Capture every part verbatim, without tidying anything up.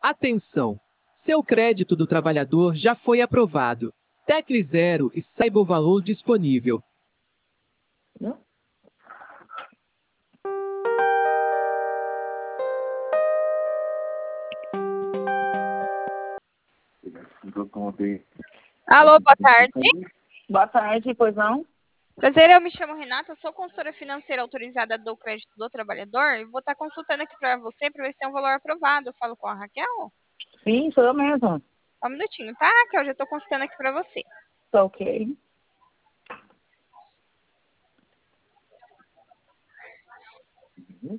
Atenção! Seu crédito do trabalhador já foi aprovado. Tecle zero e saiba o valor disponível. Alô, boa tarde. Boa tarde, pois não? Prazer, eu me chamo Renata, sou consultora financeira autorizada do crédito do trabalhador e vou estar consultando aqui para você para ver se tem um valor aprovado. Eu falo com a Raquel? Sim, sou eu mesmo. Só um minutinho, tá, Raquel? Já estou consultando aqui para você. Tá ok. Uhum.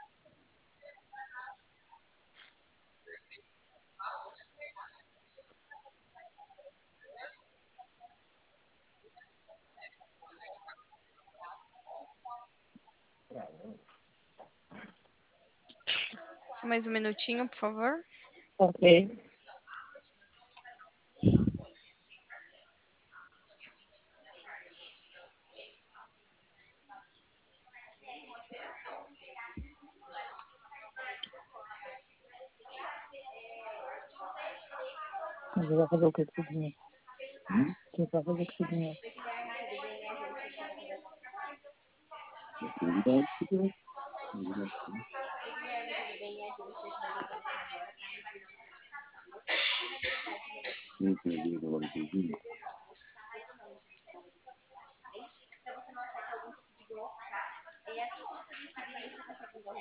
Só mais um minutinho, por favor. Ok. Mas vai fazer o que com esse dinheiro? Hum? Quem vai fazer com esse dinheiro? Não entendi agora, entendi.